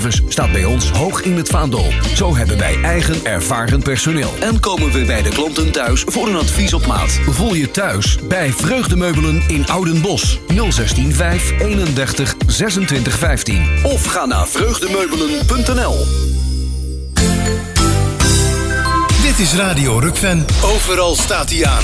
service staat bij ons hoog in het vaandel. Zo hebben wij eigen ervaren personeel. En komen we bij de klanten thuis voor een advies op maat. Voel je thuis bij Vreugdemeubelen in Oudenbosch. 016 5 31 26 15. Of ga naar vreugdemeubelen.nl. Dit is Radio Rukven. Overal staat hij aan.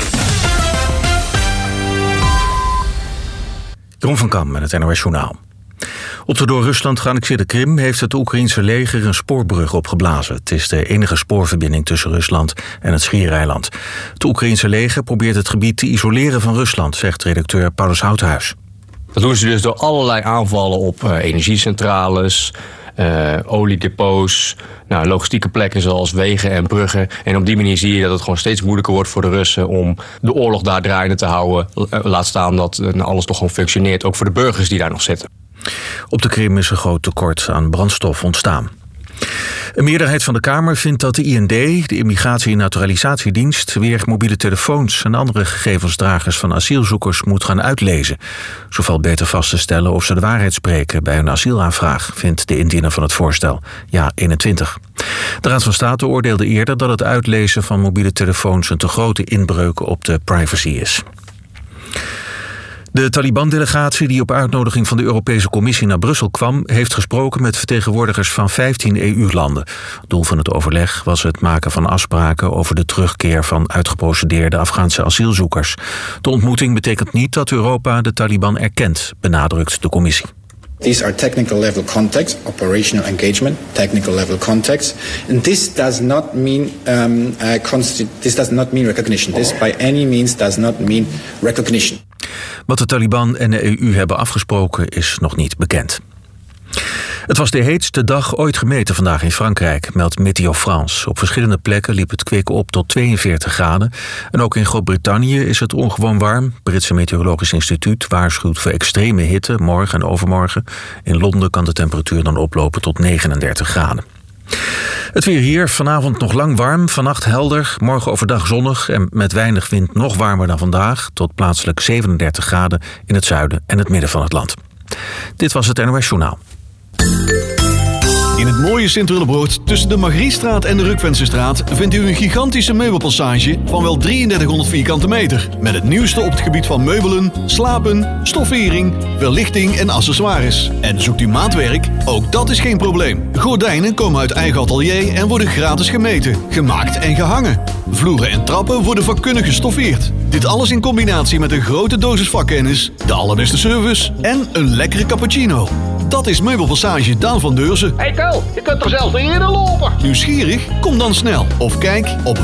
Jeroen van Kam met het NOS Journaal. Op de door Rusland geannexeerde Krim heeft het Oekraïense leger een spoorbrug opgeblazen. Het is de enige spoorverbinding tussen Rusland en het Schiereiland. Het Oekraïense leger probeert het gebied te isoleren van Rusland, zegt redacteur Paulus Houthuis. Dat doen ze dus door allerlei aanvallen op energiecentrales, oliedepots, logistieke plekken zoals wegen en bruggen. En op die manier zie je dat het gewoon steeds moeilijker wordt voor de Russen om de oorlog daar draaiende te houden. Laat staan dat alles toch gewoon functioneert, ook voor de burgers die daar nog zitten. Op de Krim is een groot tekort aan brandstof ontstaan. Een meerderheid van de Kamer vindt dat de IND, de Immigratie- en Naturalisatiedienst, weer mobiele telefoons en andere gegevensdragers van asielzoekers moet gaan uitlezen. Zo valt beter vast te stellen of ze de waarheid spreken bij hun asielaanvraag, vindt de indiener van het voorstel, Ja21. De Raad van State oordeelde eerder dat het uitlezen van mobiele telefoons een te grote inbreuk op de privacy is. De Taliban-delegatie die op uitnodiging van de Europese Commissie naar Brussel kwam, heeft gesproken met vertegenwoordigers van 15 EU-landen. Doel van het overleg was het maken van afspraken over de terugkeer van uitgeprocedeerde Afghaanse asielzoekers. De ontmoeting betekent niet dat Europa de Taliban erkent, benadrukt de Commissie. These are technical level contacts, operational engagement, technical level contacts, and this does not mean recognition. This by any means does not mean recognition. Wat de Taliban en de EU hebben afgesproken is nog niet bekend. Het was de heetste dag ooit gemeten vandaag in Frankrijk, meldt Météo France. Op verschillende plekken liep het kwik op tot 42 graden. En ook in Groot-Brittannië is het ongewoon warm. Het Britse Meteorologisch Instituut waarschuwt voor extreme hitte morgen en overmorgen. In Londen kan de temperatuur dan oplopen tot 39 graden. Het weer hier, vanavond nog lang warm, vannacht helder, morgen overdag zonnig en met weinig wind nog warmer dan vandaag, tot plaatselijk 37 graden in het zuiden en het midden van het land. Dit was het NOS Journaal. In het mooie Sint-Willebroord, tussen de Margriestraat en de Rukvensestraat, vindt u een gigantische meubelpassage van wel 3300 vierkante meter. Met het nieuwste op het gebied van meubelen, slapen, stoffering, verlichting en accessoires. En zoekt u maatwerk? Ook dat is geen probleem. Gordijnen komen uit eigen atelier en worden gratis gemeten, gemaakt en gehangen. Vloeren en trappen worden vakkundig gestoffeerd. Dit alles in combinatie met een grote dosis vakkennis, de allerbeste service en een lekkere cappuccino. Dat is Meubelpassage Daan van Deurzen. Hey Kel, je kunt er zelfs niet eerder lopen. Nieuwsgierig? Kom dan snel of kijk op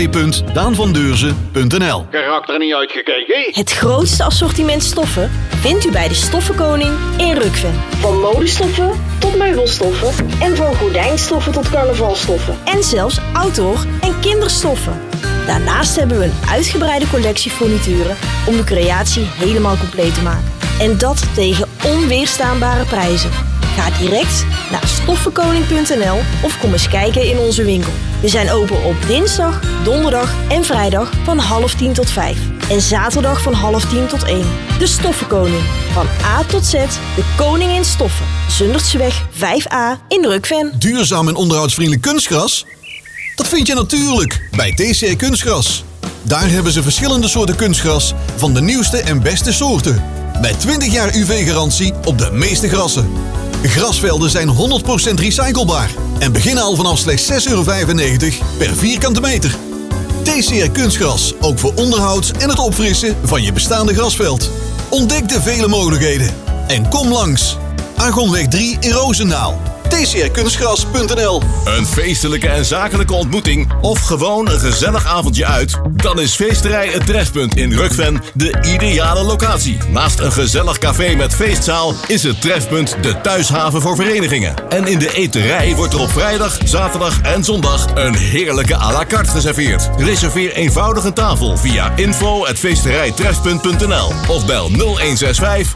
www.daanvandeurzen.nl. Geraakt er niet uitgekeken? Het grootste assortiment stoffen vindt u bij de Stoffenkoning in Rukven. Van modestoffen tot meubelstoffen en van gordijnstoffen tot carnavalstoffen. En zelfs outdoor- en kinderstoffen. Daarnaast hebben we een uitgebreide collectie furnituren om de creatie helemaal compleet te maken. En dat tegen onweerstaanbare prijzen. Ga direct naar stoffenkoning.nl of kom eens kijken in onze winkel. We zijn open op dinsdag, donderdag en vrijdag van 9:30 tot 5. En zaterdag van 9:30 tot 1. De Stoffenkoning. Van A tot Z, de koning in stoffen. Zundertseweg 5A in Rukven. Duurzaam en onderhoudsvriendelijk kunstgras? Dat vind je natuurlijk bij TCR Kunstgras. Daar hebben ze verschillende soorten kunstgras van de nieuwste en beste soorten. Met 20 jaar UV-garantie op de meeste grassen. Grasvelden zijn 100% recyclebaar en beginnen al vanaf slechts €6,95 per vierkante meter. TCR Kunstgras, ook voor onderhoud en het opfrissen van je bestaande grasveld. Ontdek de vele mogelijkheden en kom langs. Argonweg 3 in Roosendaal. tcrkunstgras.nl. Een feestelijke en zakelijke ontmoeting of gewoon een gezellig avondje uit? Dan is Feesterij Het Trefpunt in Rukven de ideale locatie. Naast een gezellig café met feestzaal is het Trefpunt de thuishaven voor verenigingen. En in de eterij wordt er op vrijdag, zaterdag en zondag een heerlijke à la carte geserveerd. Reserveer eenvoudig een tafel via info@feesterijtrefpunt.nl of bel 0165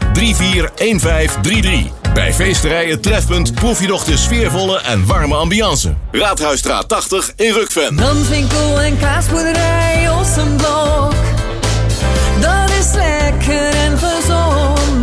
341533. Bij Feesterij Het Trefpunt proef je nog de sfeervolle en warme ambiance. Raadhuisstraat 80 in Rukven. Landwinkel en kaasboerderij Ossenblok. Dat is lekker en gezond.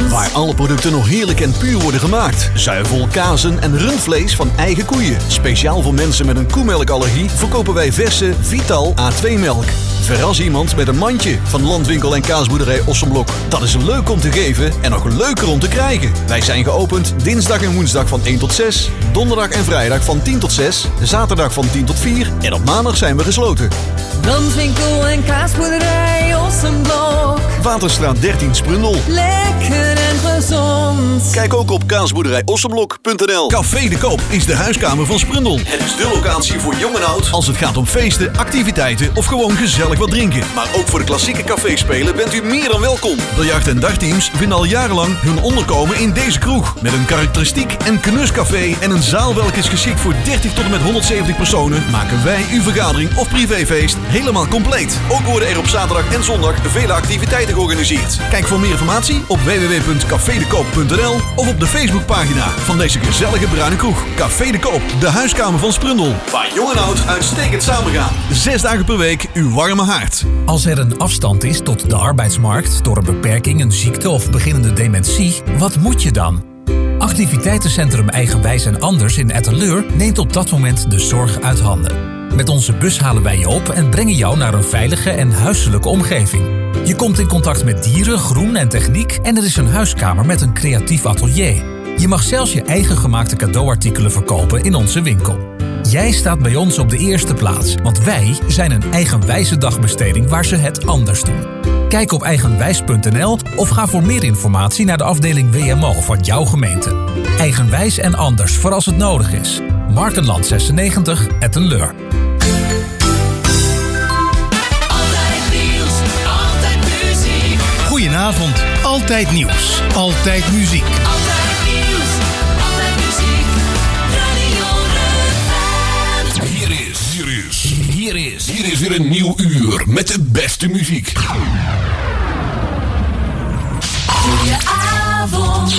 Waar alle producten nog heerlijk en puur worden gemaakt. Zuivel, kazen en rundvlees van eigen koeien. Speciaal voor mensen met een koemelkallergie verkopen wij verse Vital A2-melk. Verras iemand met een mandje van Landwinkel en Kaasboerderij Ossenblok. Dat is leuk om te geven en nog leuker om te krijgen. Wij zijn geopend dinsdag en woensdag van 1 tot 6, donderdag en vrijdag van 10 tot 6, zaterdag van 10 tot 4 en op maandag zijn we gesloten. Landwinkel en Kaasboerderij Ossenblok. Waterstraat 13 Sprundel. Lekker en gezond. Kijk ook op kaasboerderijossenblok.nl. Café de Koop is de huiskamer van Sprundel. Het is de locatie voor jong en oud als het gaat om feesten, activiteiten of gewoon gezellig wat drinken. Maar ook voor de klassieke caféspelen bent u meer dan welkom. Biljart- en dartteams vinden al jarenlang hun onderkomen in deze kroeg. Met een karakteristiek en knuscafé en een zaal welke is geschikt voor 30 tot en met 170 personen, maken wij uw vergadering of privéfeest helemaal compleet. Ook worden er op zaterdag en zondag vele activiteiten georganiseerd. Kijk voor meer informatie op www.cafedekoop.nl of op de Facebookpagina van deze gezellige bruine kroeg. Café de Koop, de huiskamer van Sprundel. Waar jong en oud uitstekend samengaan. 6 dagen per week uw warme haard. Als er een afstand is tot de arbeidsmarkt door een beperking, een ziekte of beginnende dementie, wat moet je dan? Activiteitencentrum Eigenwijs en Anders in Etteleur neemt op dat moment de zorg uit handen. Met onze bus halen wij je op en brengen jou naar een veilige en huiselijke omgeving. Je komt in contact met dieren, groen en techniek en er is een huiskamer met een creatief atelier. Je mag zelfs je eigen gemaakte cadeauartikelen verkopen in onze winkel. Jij staat bij ons op de eerste plaats, want wij zijn een eigenwijze dagbesteding waar ze het anders doen. Kijk op eigenwijs.nl of ga voor meer informatie naar de afdeling WMO van jouw gemeente. Eigenwijs en Anders voor als het nodig is. Markenland 96, Etteleur. Altijd nieuws, altijd muziek. Goedenavond, altijd nieuws, altijd muziek. Altijd nieuws, altijd muziek. Radio Rukven. Hier is weer een nieuw uur met de beste muziek. Goedenavond.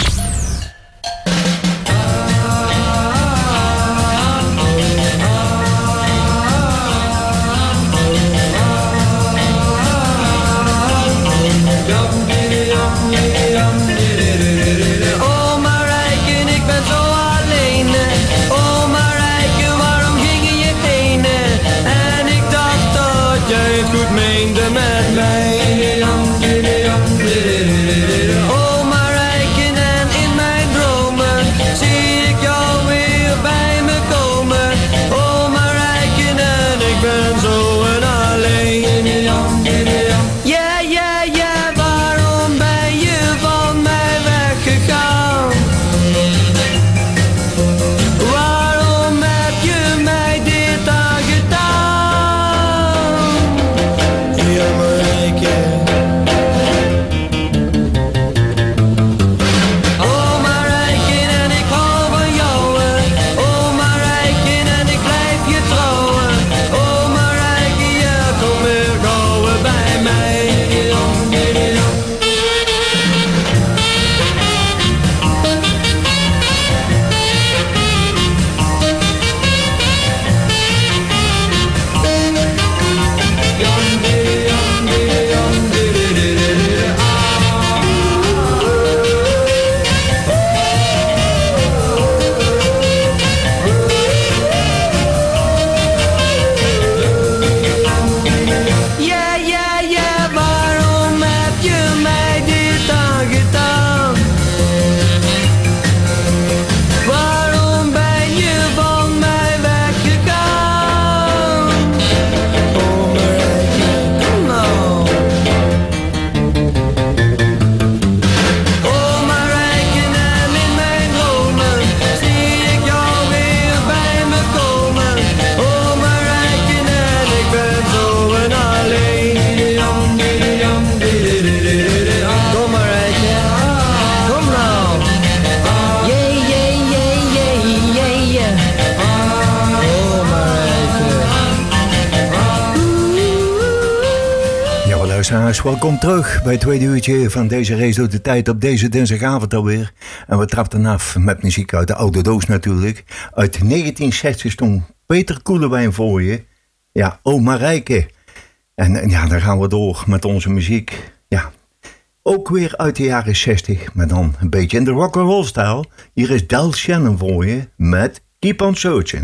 Welkom terug bij het tweede uurtje van deze race door de tijd op deze dinsdagavond alweer. En we trapten af met muziek uit de oude doos natuurlijk. Uit 1960 stond Peter Koelewijn voor je. Ja, O Marijke. En ja, dan gaan we door met onze muziek. Ja, Ook weer uit de jaren 60, maar dan een beetje in de rock'n'roll stijl. Hier is Del Shannon voor je met Keep on Searching.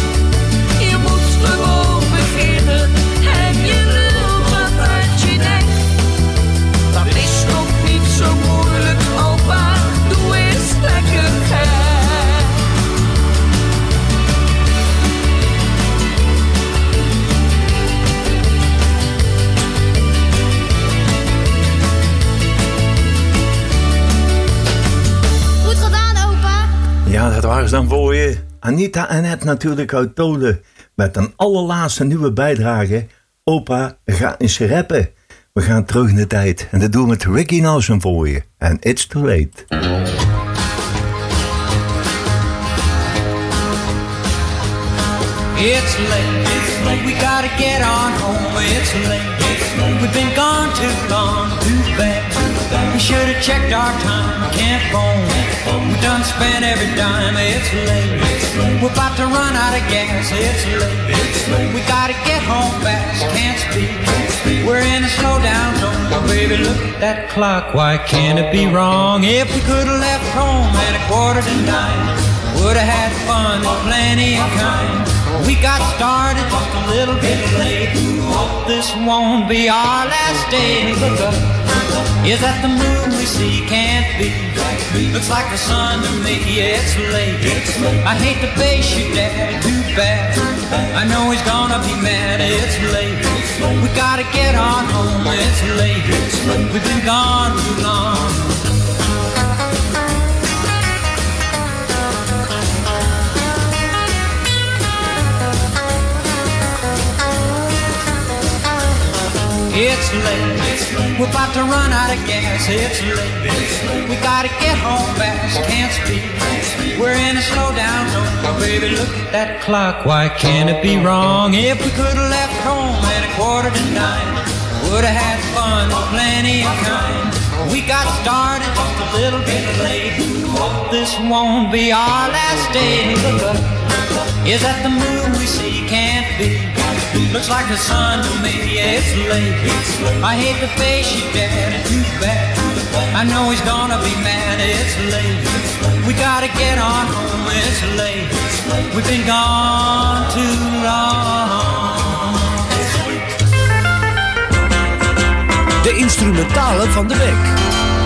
Je moet gewoon beginnen en je lul gaat uit je nek. Ja, dat waren ze dan voor je. Anita en Ed natuurlijk uit Tolen. Met een allerlaatste nieuwe bijdrage. Opa, ga eens rappen. We gaan terug in de tijd. En dat doen we met Ricky Nelson voor je. En It's Too Late. It's late, we gotta get on home. It's late, we've been gone too long, too bad. We should have checked our time, can't phone. We done spent every dime. It's late, we're about to run out of gas. It's late, we gotta get home fast, can't speak. We're in a slow down zone. Oh, baby, look at that clock, why can't it be wrong? If we could have left home at 9:15, would have had fun and plenty of kind. We got started just a little bit late. Hope this won't be our last day. Look up, is that the moon we see? Can't be. Looks like the sun to me. It's late. I hate to face your daddy, too bad. I know he's gonna be mad. It's late. We gotta get on home. It's late. We've been gone too long. It's late, we're about to run out of gas. It's late, we gotta get home fast. Can't speak, we're in a slow down zone. Oh, baby, look at that clock, why can't it be wrong? If we could have left home at 9:15, would have had fun, plenty of kind. We got started just a little bit late. Hope this won't be our last day. Look up, is that the moon we see? Can't be. Looks like the sun to me. It's late. I hate to face your daddy, too bad. I know he's gonna be mad. It's late. We gotta get on home. It's late. We've been gone too long. De instrumentale van de week.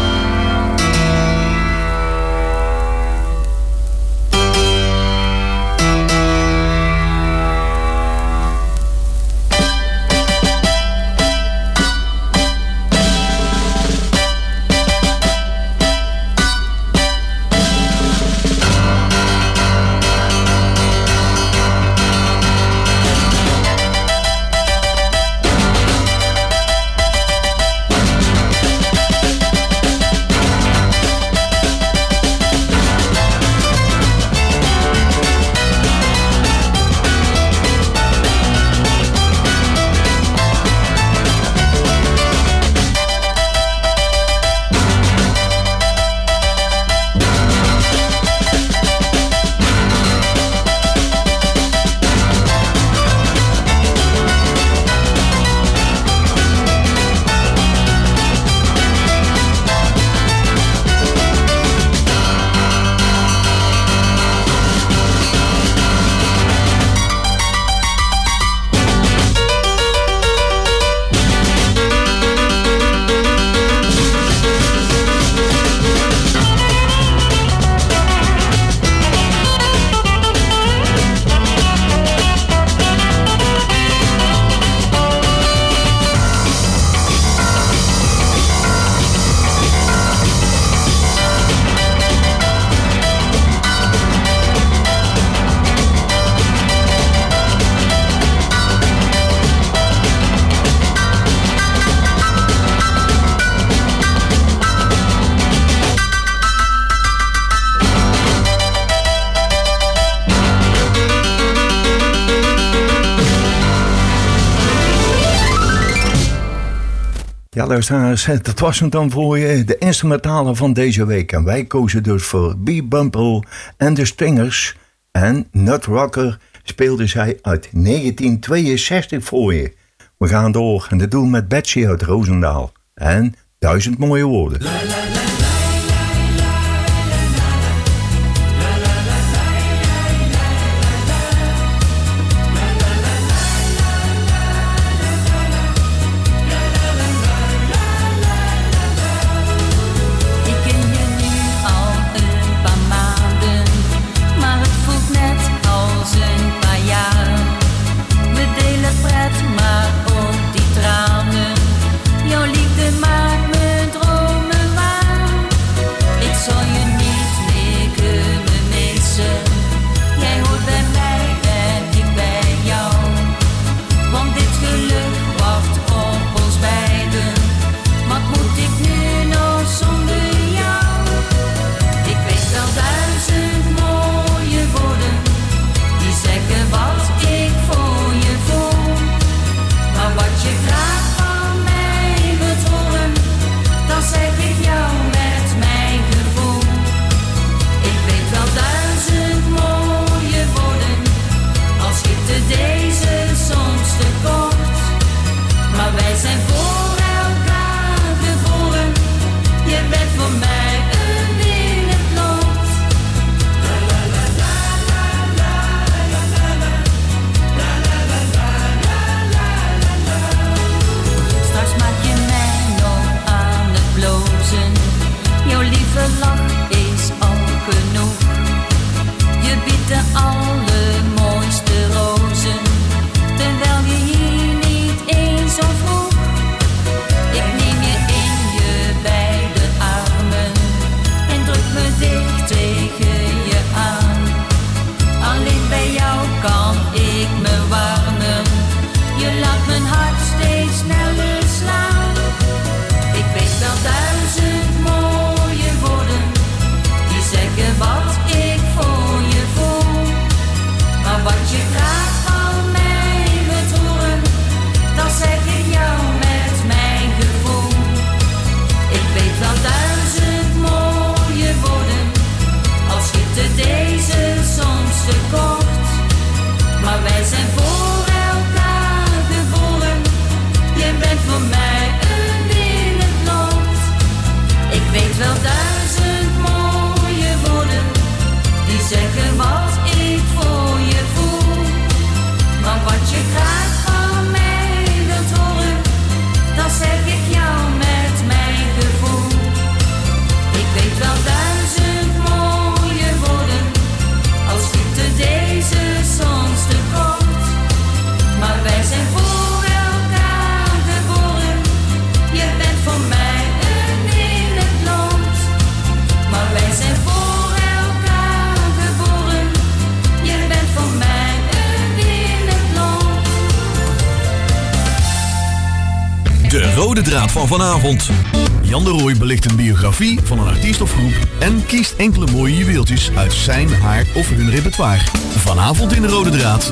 Ja, luisteraars, dat was het dan voor je, de instrumentale van deze week. En wij kozen dus voor B. Bumple en de Stingers. En Nut Rocker speelde zij uit 1962 voor je. We gaan door en dat doen we met Betsy uit Roosendaal. En 1000 mooie woorden. Maar ook die tranen, jouw liefde maakt me dromen waar. rode draad van vanavond. Jan de Rooij belicht een biografie van een artiest of groep en kiest enkele mooie juweeltjes uit zijn, haar of hun repertoire. Vanavond in de rode draad.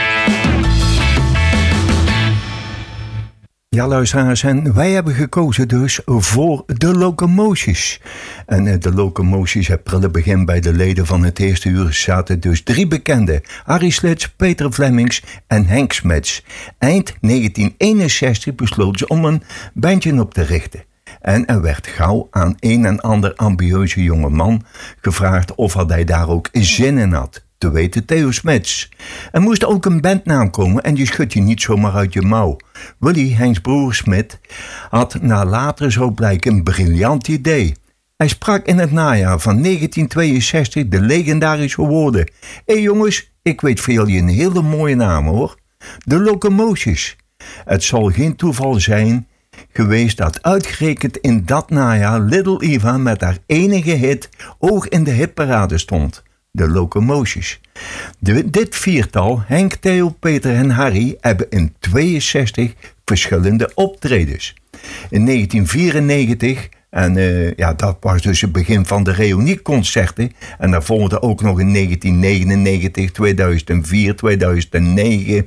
Ja, luisteraars, en wij hebben gekozen dus voor de Locomoties. En de Locomoties, het prille begin bij de leden van het eerste uur zaten dus 3 bekenden. Harry Slits, Peter Vlemmings en Henk Smets. Eind 1961 besloten ze om een bandje op te richten. En er werd gauw aan een en ander ambieuze jonge man gevraagd of hij daar ook zin in had. Te weten Theo Smets. Er moest ook een bandnaam komen en die schud je niet zomaar uit je mouw. Willy, Henks broer Smit, had na later zo blijken een briljant idee. Hij sprak in het najaar van 1962 de legendarische woorden: Hé jongens, ik weet voor jullie een hele mooie naam hoor. De Locomoties. Het zal geen toeval zijn geweest dat uitgerekend in dat najaar Little Eva met haar enige hit hoog in de hitparade stond. De Locomoties. Dit viertal, Henk, Theo, Peter en Harry, hebben in 62 verschillende optredens. In 1994, en dat was dus het begin van de reunieconcerten, en daar volgden ook nog in 1999, 2004, 2009,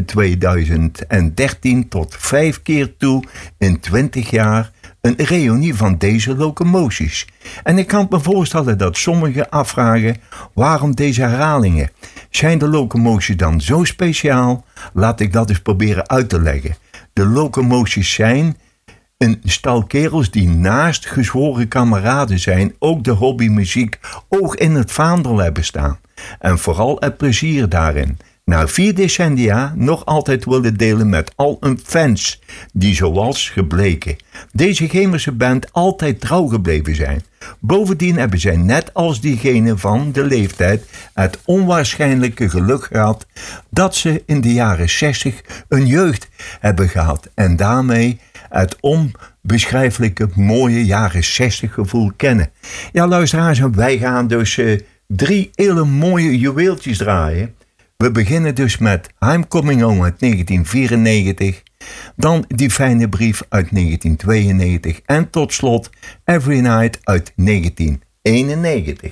2013 tot 5 keer toe in 20 jaar een reunie van deze Locomoties. En ik kan me voorstellen dat sommigen afvragen: waarom deze herhalingen? Zijn de Locomoties dan zo speciaal? Laat ik dat eens proberen uit te leggen. De Locomoties zijn een stel kerels die naast gezworen kameraden zijn ook de hobbymuziek oog in het vaandel hebben staan. En vooral het plezier daarin. Na 4 decennia nog altijd willen delen met al hun fans, die zoals gebleken deze Gemerse band altijd trouw gebleven zijn. Bovendien hebben zij net als diegenen van de leeftijd het onwaarschijnlijke geluk gehad dat ze in de jaren 60 een jeugd hebben gehad en daarmee het onbeschrijfelijke mooie jaren 60 gevoel kennen. Ja, luisteraars, wij gaan dus 3 hele mooie juweeltjes draaien. We beginnen dus met I'm Coming Home uit 1994, dan Die Fijne Brief uit 1992 en tot slot Every Night uit 1991.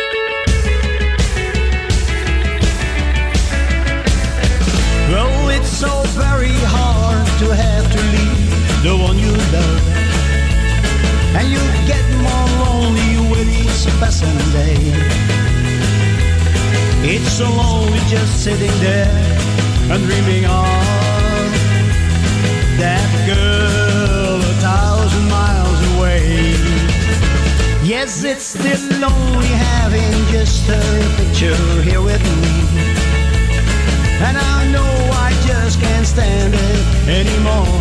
Well, it's so very hard to have to leave the one you love, and you get more lonely with each passing day. It's so lonely just sitting there and dreaming of that girl 1,000 miles away. Yes, it's still lonely having just her picture here with me, and I know I just can't stand it anymore.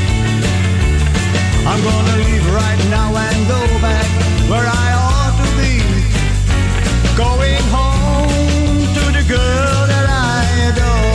I'm gonna leave right now and go back where I ought to be, going home to the girl that I adore.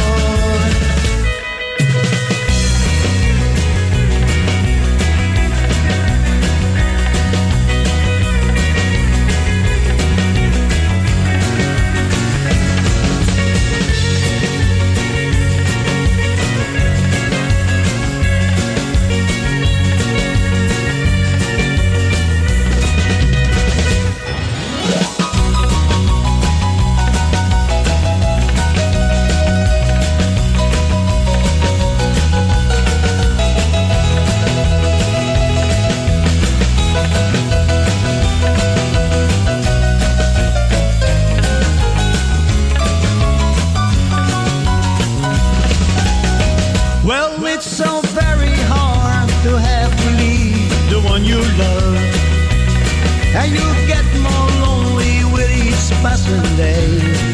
And you get more lonely with each passing day.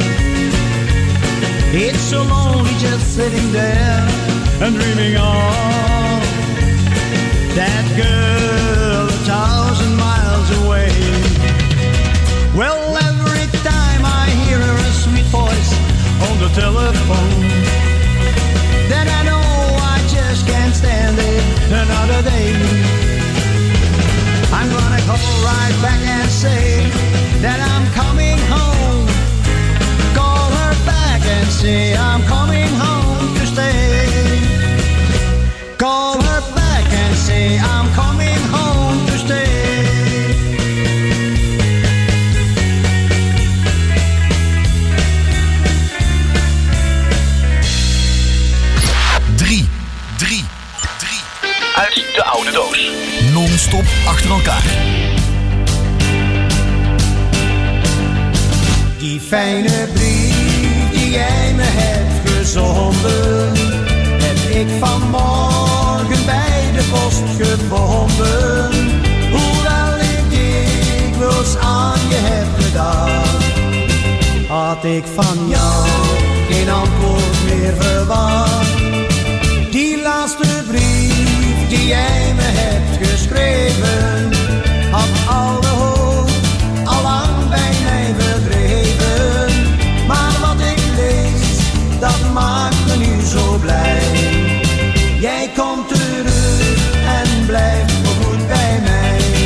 It's so lonely just sitting there and dreaming of that girl 1,000 miles away. Well, every time I hear her sweet voice on the telephone, then I know I just can't stand it another day. I'm gonna call right back and say that I'm coming home. Call her back and say I'm coming home to stay. Call her back and say non-stop achter elkaar. Die fijne brief die jij me hebt gezonden, heb ik vanmorgen bij de post gevonden. Hoewel ik dikwijls aan je heb gedaan, had ik van jou geen antwoord meer verwacht. Die laatste brief die jij me hebt geschreven, had alle hoop al lang bij mij verdreven. Maar wat ik lees, dat maakt me nu zo blij. Jij komt terug en blijft voorgoed bij mij.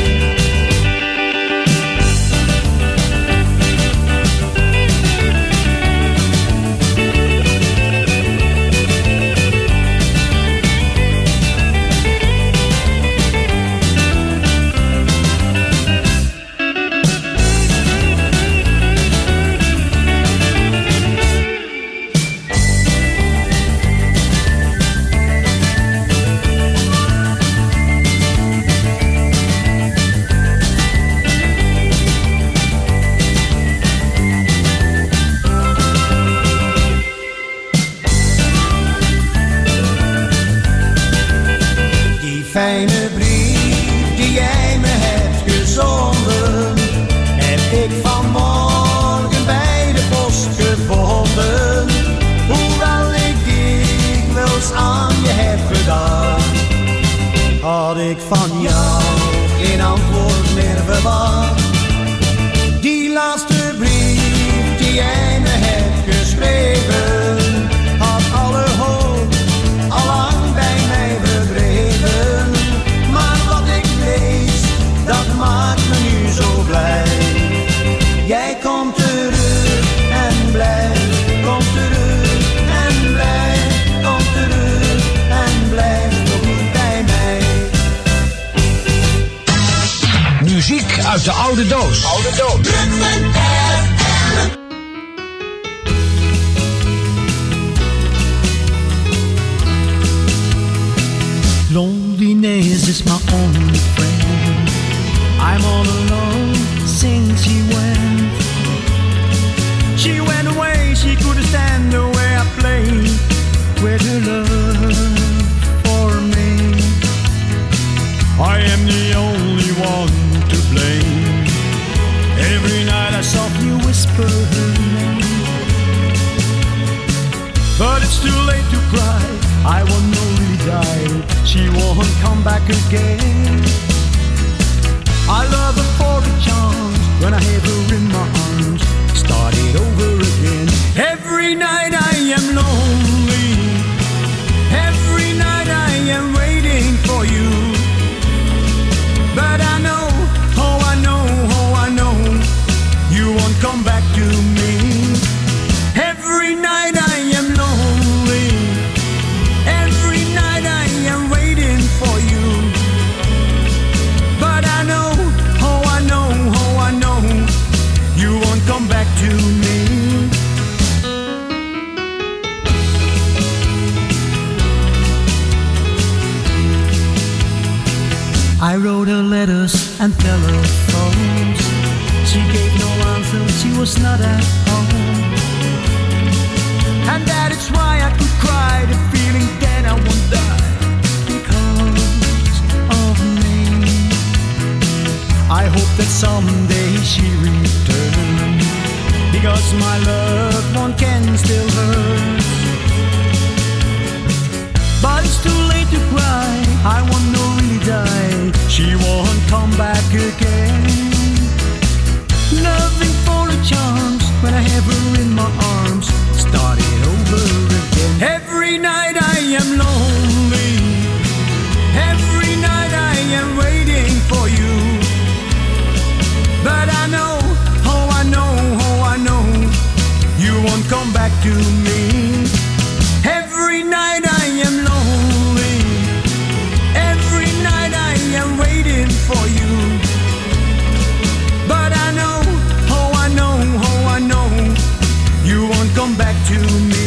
Fijne brief die jij me hebt gezonden, heb ik vanmorgen bij de post gevonden. Hoewel ik dikwijls aan je heb gedaan, had ik van jou geen antwoord meer verwacht. Die laatste brief die jij me hebt geschreven, had alle hoop al lang bij mij verdreven. Dat maakt me nu zo blij. Jij komt terug en blijft, komt terug en blijft, komt terug en blijft nog goed bij mij. Muziek uit de oude doos. Oude doos. Loneliness is my only friend. I'm all alone since she went. She went away, she couldn't stand the way I played with her love for me. I am the only one to blame. Every night I softly whisper her name, but it's too late to cry. I won't know really die. She won't come back again. I love her for the chance when I have her in my arms. Start it over again. Every night I am lonely. Every night I am waiting for you. But I know, oh I know, oh I know, you won't come back to me. Every night I am lonely. Every night I am waiting for you. But I know, oh I know, oh I know, you won't come back to me. I wrote her letters and telephones. She gave no answer, she was not at home. And that is why I could cry, the feeling that I won't die because of me. I hope that someday she returns, because my loved one can still hurt. But it's too late to cry, I won't know really die. She won't come back again. Loving for a chance when I have her in my arms. Start it over again. Every night I am lonely. Every night I am waiting for you. But I know, oh I know, oh I know, you won't come back to me. Every night I am lonely. Every night I am waiting for you. But I know, oh I know, oh I know, you won't come back to me.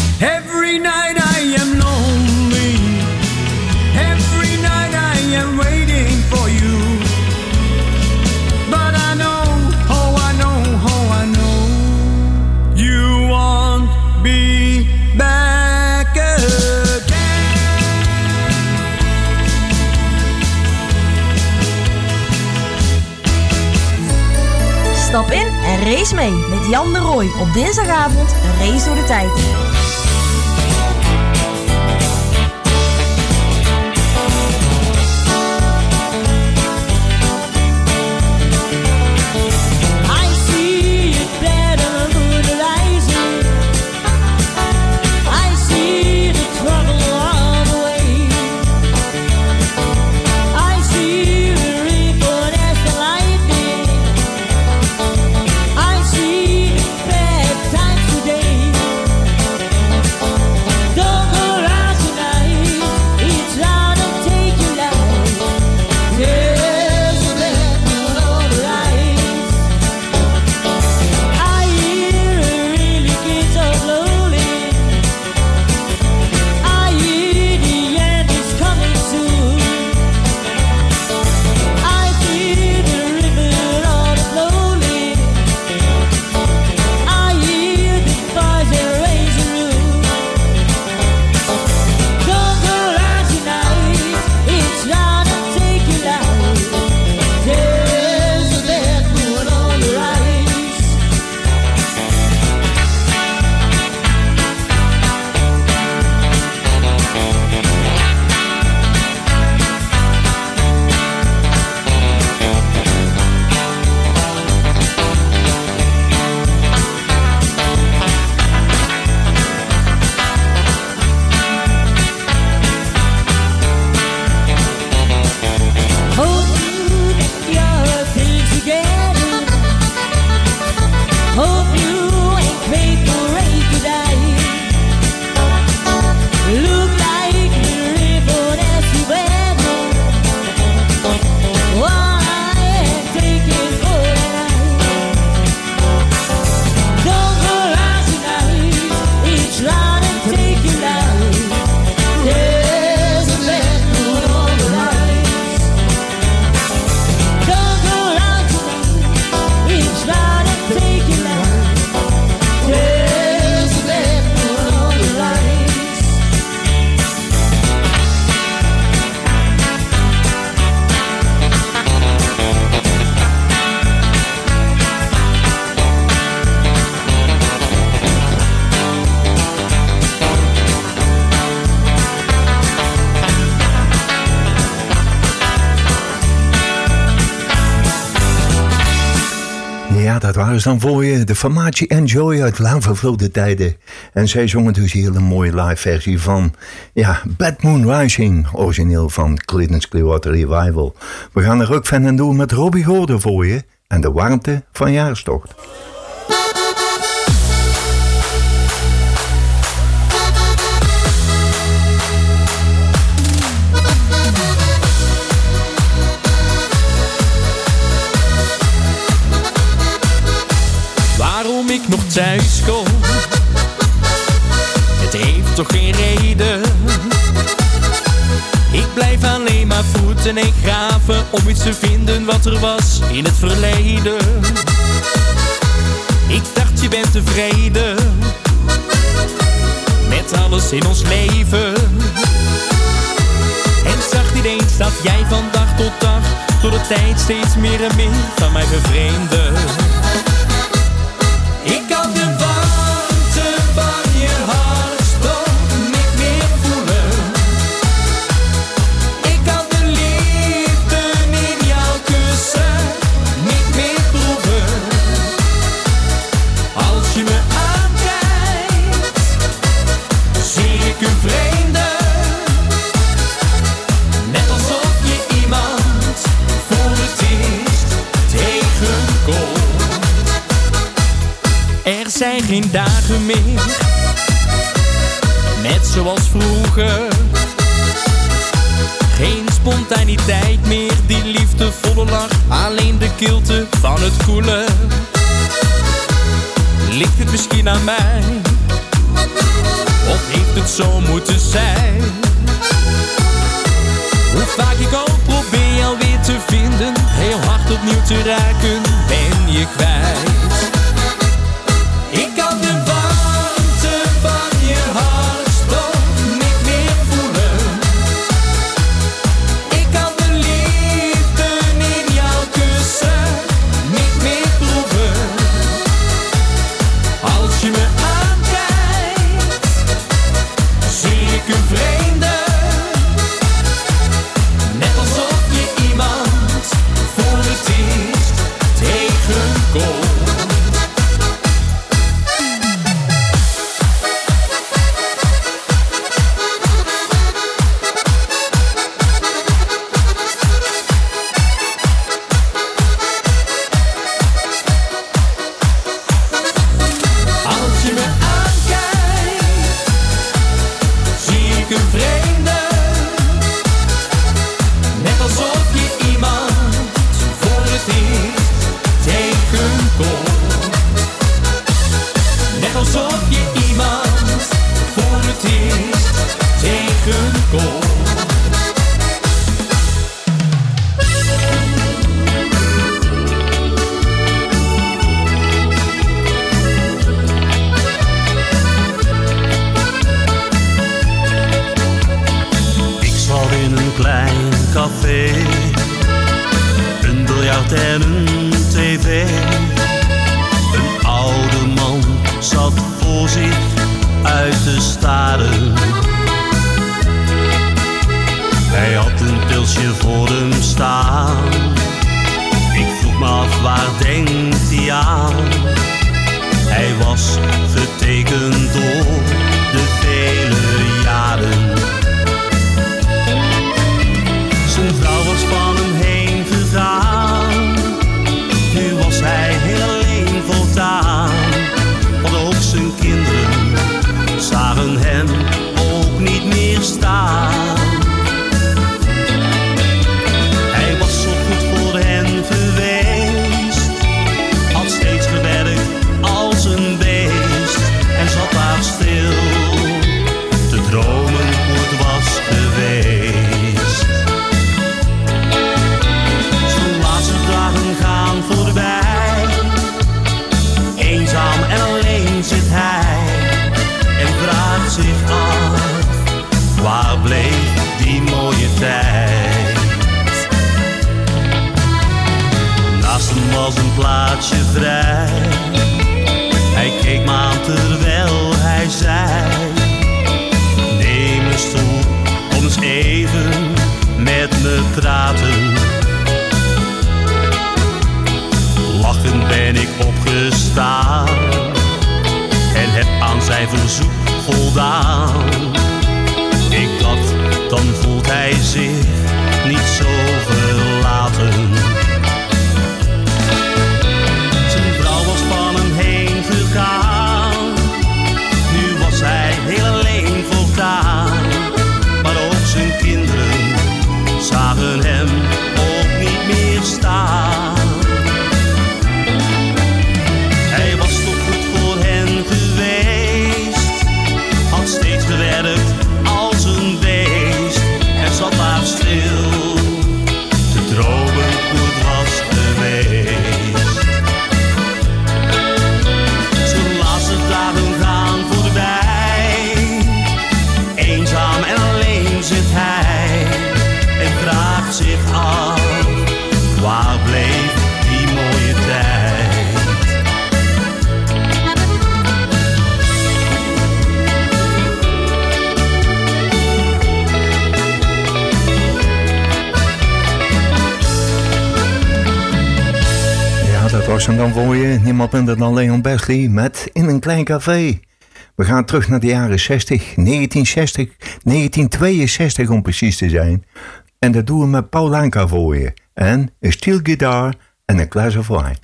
Every night I am lonely. Every night I am waiting. en race mee met Jan de Rooij op dinsdagavond een race door de tijd. Dat waren ze dan voor je, de formatie Enjoy uit lang vervlogen tijden. En zij zongen dus hier een mooie live versie van Bad Moon Rising, origineel van Creedence Clearwater Revival. We gaan er ook van en doen met Robbie Gordon voor je en de warmte van Jaarstocht. Waarom ik nog thuis kom, het heeft toch geen reden. Ik blijf alleen maar voeten en graven om iets te vinden wat er was in het verleden. Ik dacht je bent tevreden met alles in ons leven. En zag niet eens dat jij van dag tot dag door de tijd steeds meer en meer van mij bevreemde. Ik kan de warmte van je hartstocht niet meer voelen. Ik kan de liefde in jouw kussen niet meer proeven. Als je me aankijkt, zie ik een vreemde. Net alsof je iemand voor het eerst tegenkomt. Er zijn geen dagen meer, net zoals vroeger. Geen spontaniteit meer, die liefdevolle lach. Alleen de kilte van het koelen. Ligt het misschien aan mij? Of heeft het zo moeten zijn? Hoe vaak ik ook probeer jou weer te vinden, heel hard opnieuw te raken, ben je kwijt. Ik kan de warmte van je hartstocht niet meer voelen. Ik kan de liefde in jouw kussen niet meer proeven. plaat en een tv. Een oude man zat voor zich uit te staren. Hij had een pilsje voor hem staan. Ik vroeg me af, waar denkt hij aan? Hij was getekend door de vele jaren. Zijn vrouw was van hem heen gegaan. Nu was hij heel alleen voldaan. Want ook zijn kinderen zagen hem ook niet meer staan. Hij was zo goed voor hen geweest. Had steeds gewerkt als een beest. En zat daar stil te dromen hoe het was geweest. Zijn laatste dagen gaan voorbij. Eenzaam en alleen zit hij. En vraagt zich af, waar bleef die mooie tijd? Naast hem was een plaatsje vrij. Hij keek me aan terwijl hij zei: neem eens toe, kom eens even met me praten. Lachend ben ik opgestaan en heb aan zijn verzoek voldaan. Ik dacht, dan voelt hij zich niet zo verlaten. Zijn vrouw was van hem heen gegaan. Nu was hij heel alleen voldaan. Maar ook zijn kinderen zagen hem ook niet meer staan. Hij was toch goed voor hen geweest. Had steeds gewerkt als een beest. En zat daar stil te dromen hoe het was geweest. Zijn laatste dagen gaan voorbij. Eenzaam en alleen zit hij. En vraagt zich af, waar bleef die mooie tijd? Dat was hem dan voor je. Niemand minder dan Leon Besley met In een klein café. We gaan terug naar de jaren 60, 1960, 1962 om precies te zijn. En dat doen we met Paul Anka voor je. En een steel guitar en een glass of wine.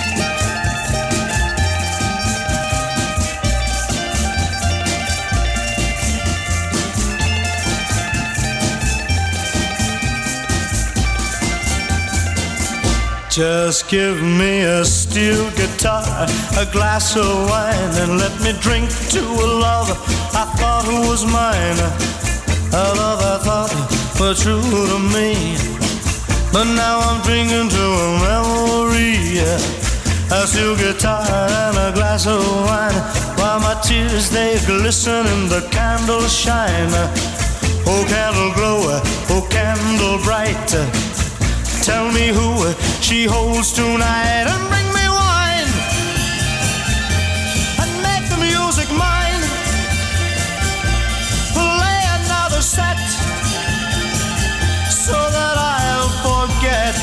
Just give me a steel guitar, a glass of wine, and let me drink to a love I thought was mine. A love I thought was true to me, but now I'm drinking to a memory. A steel guitar and a glass of wine, while my tears they glisten and the candles shine. Oh candle glow, oh candle bright, tell me who she holds tonight, and bring me wine and make the music mine. Play another set so that I'll forget.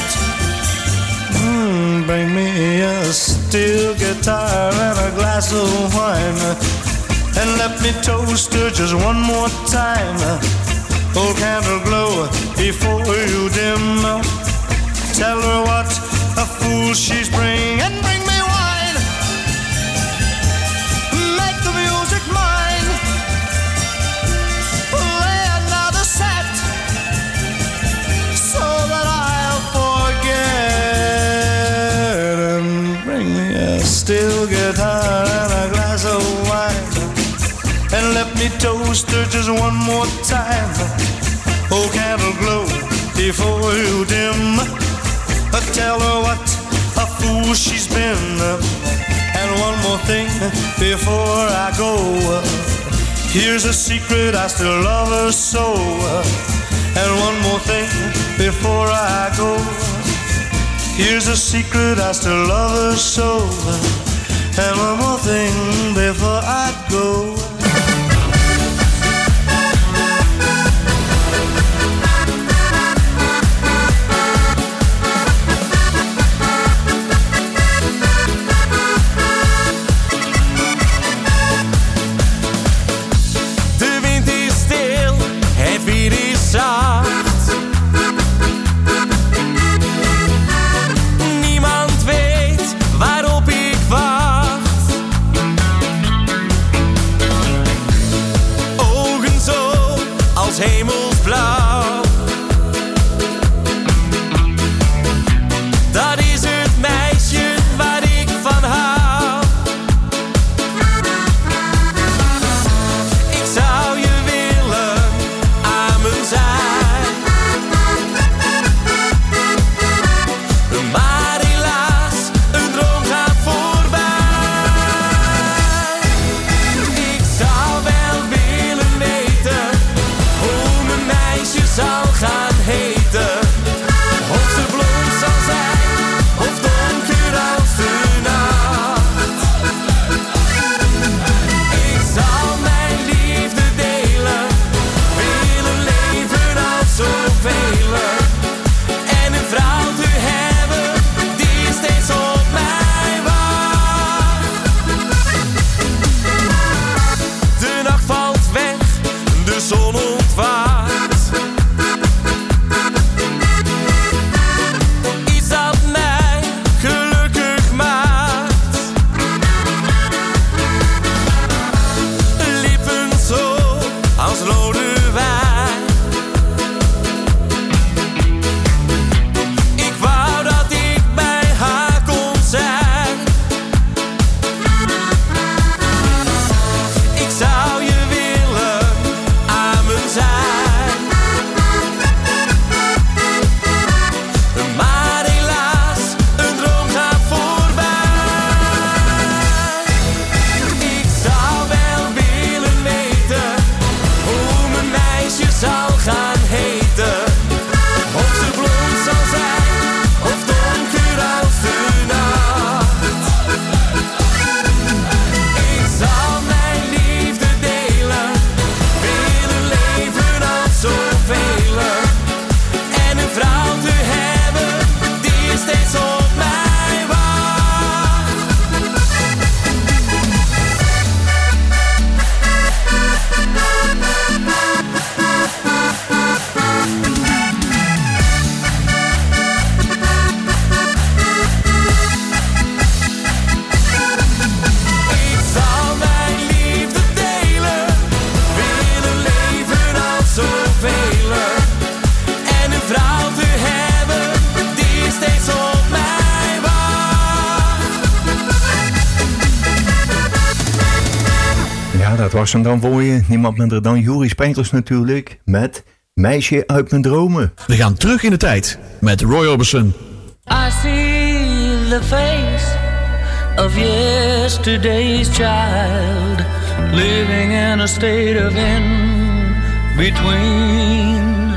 Bring me a steel guitar and a glass of wine, and let me toast her just one more time. Oh candle glow before you dim, tell her what a fool she's bring, and bring me wine. Make the music mine. Play another set so that I'll forget, and bring me a steel guitar and a glass of wine, and let me toast her just one more time. Oh candle glow before you dim, tell her what a fool she's been. And one more thing before I go, here's a secret, I still love her so. And one more thing before I go, Here's a secret, I still love her so. And one more thing before I go. De wind is stil, het weer is zacht. Niemand weet waarop ik wacht. Ogen zo als hemelsblauw. Dat is het meisje waar ik van hou. Ik zou je willen aan mijn zij. Maar helaas, een droom gaat voorbij. Ik zou wel willen weten hoe mijn meisje zal gaan heten. Of ze blond zal zijn, of donker als de nacht. Ik zal mijn liefde delen, willen leven als zoveel. En een vrouw te hebben, die steeds op mij wacht. De nacht valt weg, de zon ontwaakt. Iets dat mij gelukkig maakt. Lippen zo als Lodewijk. Ik wou dat ik bij haar kon zijn. Ik zou je willen aan mijn zij. Maar helaas, een droom gaat voorbij. Ik zou wel willen weten hoe mijn meisje zal gaan heten. Of ze blond zal zijn, of donker als de nacht. Ik zal mijn liefde delen, willen leven als zoveel. En een vrouw te hebben, die steeds op mij wacht. Ik zal mijn liefde delen, willen leven als zoveel. En een vrouw te hebben, die steeds op mij wacht. Ja, dat was hem dan voor je. Niemand minder dan Joeri Spijkers natuurlijk. Met Meisje uit mijn dromen. We gaan terug in de tijd met Roy Orbison. I see the face of yesterday's child, living in a state of in-between.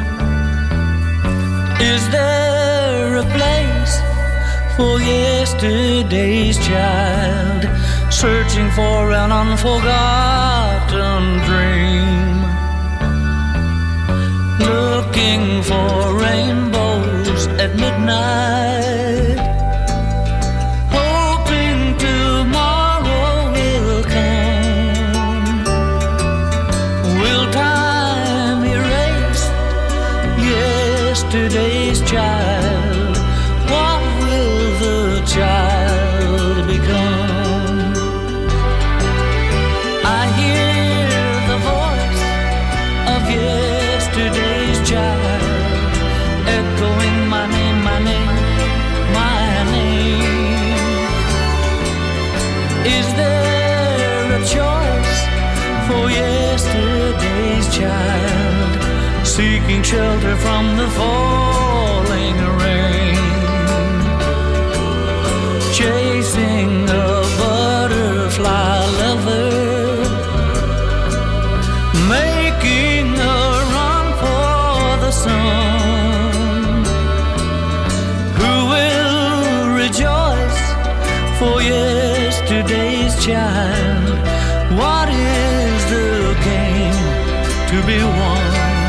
Is there a place for yesterday's child, searching for an unforgotten dream, looking for rainbows at midnight, hoping tomorrow will come. Will time erase yesterday's child? What will the child become? I hear the voice of yesterday's child echoing my name, my name, my name. Is there a choice for yesterday's child, seeking shelter from the falling rain, chasing a butterfly lover, making a run for the sun? Who will to be one.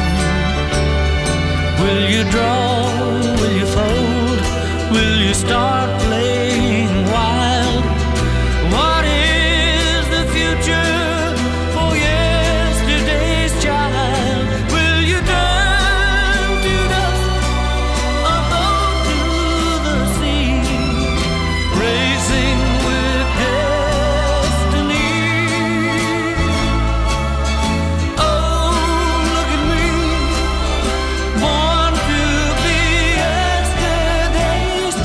Will you draw, will you fold, will you start playing wild? What is the future for yesterday's child? Will you turn to dust or go to the sea, racing with destiny? Oh, look at me, born to be yesterday's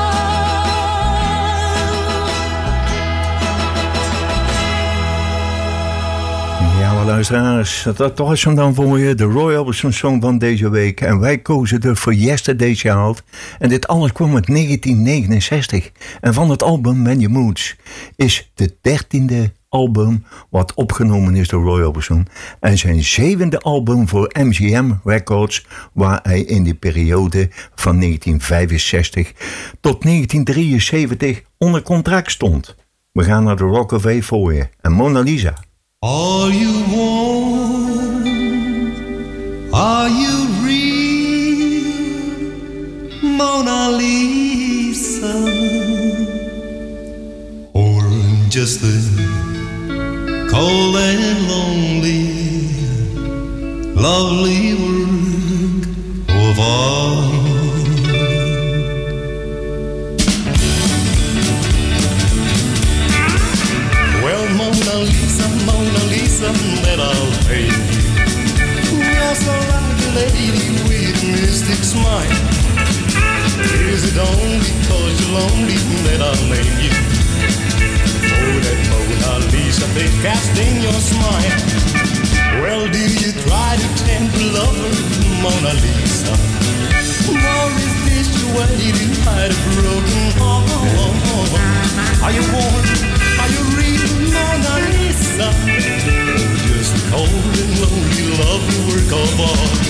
Ja, maar luisteraars, dat was hem dan voor je, de Roy Orbison song van deze week. En wij kozen er voor Yesterday's Child. En dit alles kwam uit 1969. En van het album Many Moods is de 13e album wat opgenomen is door Roy Orbison. En zijn 7e album voor MGM Records, waar hij in de periode van 1965 tot 1973 onder contract stond. We gaan naar de Rock of A voor je. En Mona Lisa. All you want, are you real, Mona Lisa? Or just the cold and lonely, lovely work of art? Well, Mona Lisa, that I'll pay you. You're so like a lady with a mystic smile. Is it only 'cause you're lonely that I'll name you? Oh, that Mona Lisa they cast in your smile. Well, do you try to tempt a lover, Mona Lisa? Or is this your way to hide a broken heart? Are you warm? Are you real, Mona Lisa? Just a cold and lonely lovely work of art.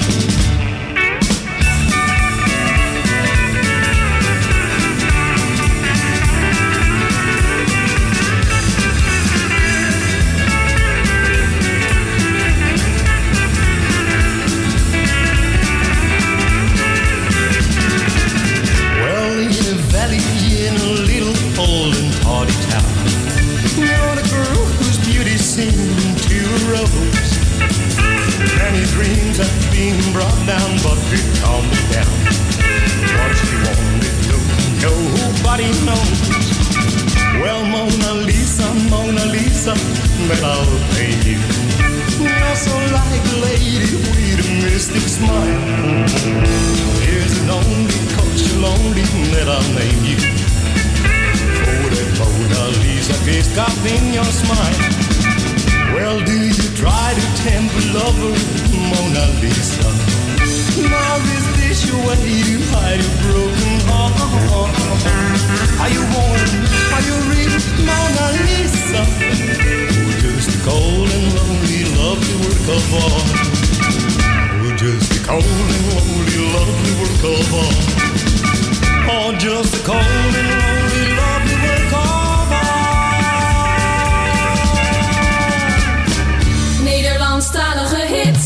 Well, in a valley in a little old and party town, you're the girl whose beauty seemed to a rose. Many dreams have been brought down, but they tumble down. What she wanted, nobody knows. Well, Mona Lisa, but I'll pay you. You're so like a lady with a mystic smile. Is it only 'cause you're lonely that I'll name you? Oh, that Mona Lisa is got in your smile. Well, do you try to tempt a lover, Mona Lisa? Now is this your way to hide a broken heart? Are you warm? Are you real, Mona Lisa? Oh, just a cold and lonely, lovely work of art. Oh, just a cold and lonely, lovely work of art. Oh, just a cold and lonely, lovely work of art. Nederlandstalige hits.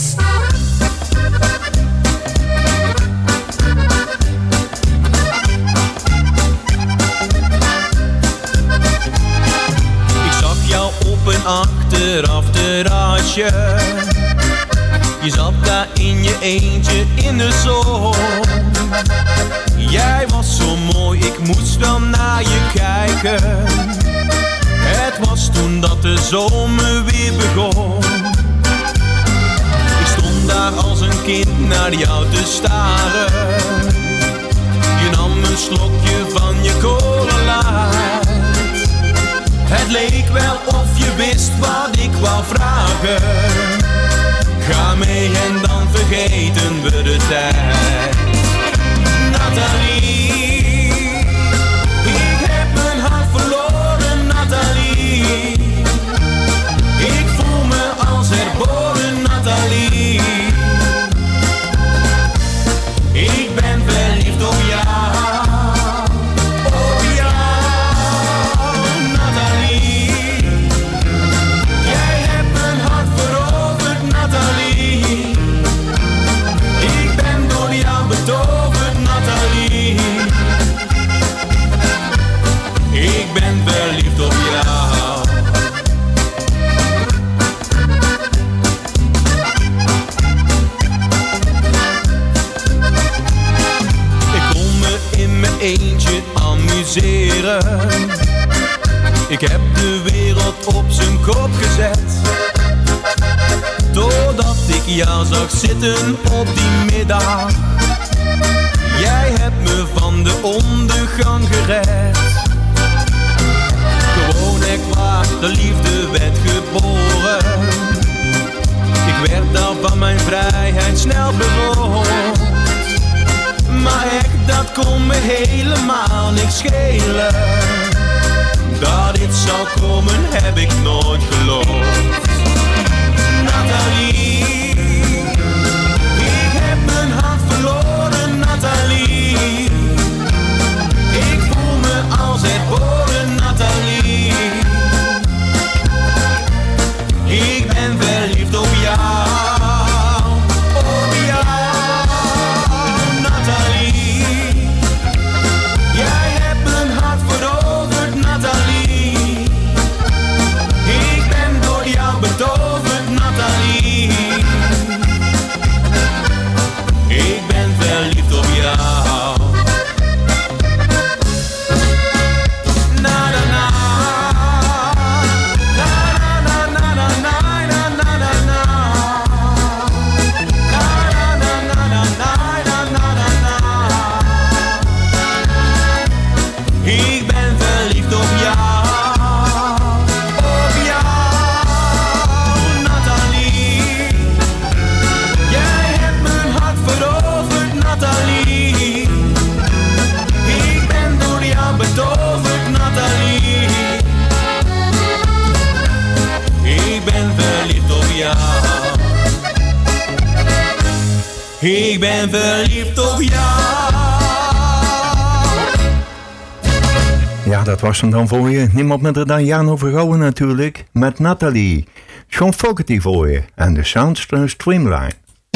Ik zag jou op een achterafterrasje. Je zat daar in je eentje in de zon. Jij was zo mooi, ik moest wel naar je kijken. Het was toen dat de zomer weer begon. Ik stond daar als een kind naar jou te staren. Je nam een slokje van je kolenlaat. Het leek wel of je wist wat ik wou vragen. Ga mee en dan vergeten we de tijd. Nathalie, ik heb mijn hart verloren, Nathalie. Ik voel me als herboren, Nathalie. Ik ben verliefd op jou, op jou, Nathalie. Jij hebt mijn hart veroverd, Nathalie. Ik heb de wereld op zijn kop gezet, totdat ik jou zag zitten op die middag. Jij hebt me van de ondergang gered. Gewoon echt waar, de liefde werd geboren. Ik werd al van mijn vrijheid snel beroofd. Maar echt, dat kon me helemaal niks schelen. Dat dit zou komen, heb ik nooit geloofd. Nathalie, ik heb mijn hart verloren, Nathalie. Ik voel me als herboren, Nathalie. Ik ben verliefd op jou, op jou, Nathalie. Jij hebt mijn hart veroverd, Nathalie. Ik ben door jou betoverd, Nathalie. Ik ben verliefd op jou. Na na na. Ik ben verliefd op jou, op jou, Nathalie. Jij hebt mijn hart veroverd, Nathalie. Ik ben door jou betoverd, Nathalie. Ik ben verliefd op jou. Ik ben verliefd op jou. Ja, dat was hem dan voor je. Niemand minder dan Jano Vergouwen natuurlijk. Met Nathalie. John Fogerty voor je. En de Sound Streamline.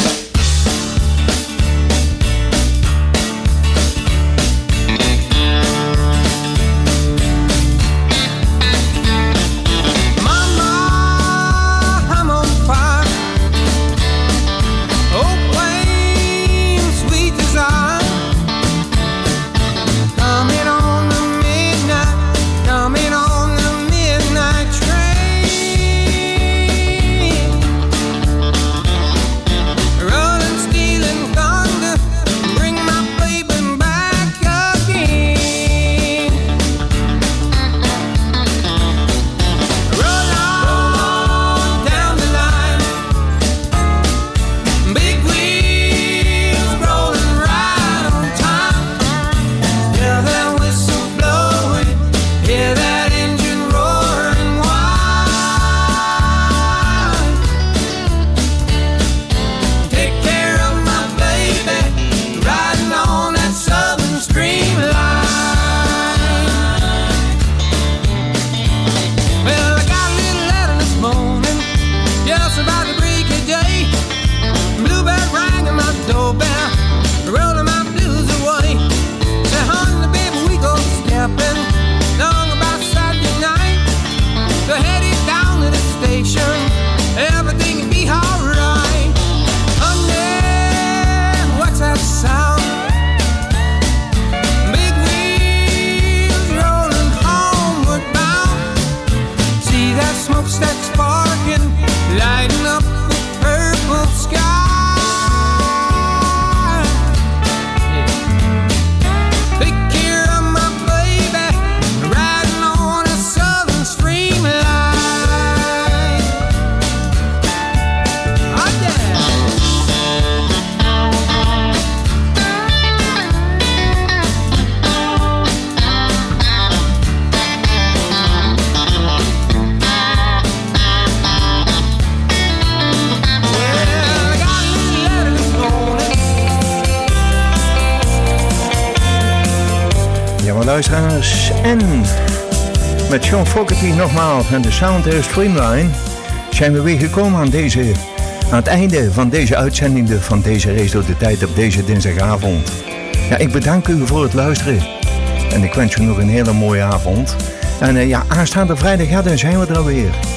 Luisteraars, en met John Fogerty nogmaals en de Sound Streamline zijn we weer gekomen aan het einde van deze uitzending van deze Race door de Tijd op deze dinsdagavond. Ja, ik bedank u voor het luisteren en ik wens u nog een hele mooie avond. En aanstaande vrijdag dan zijn we er weer.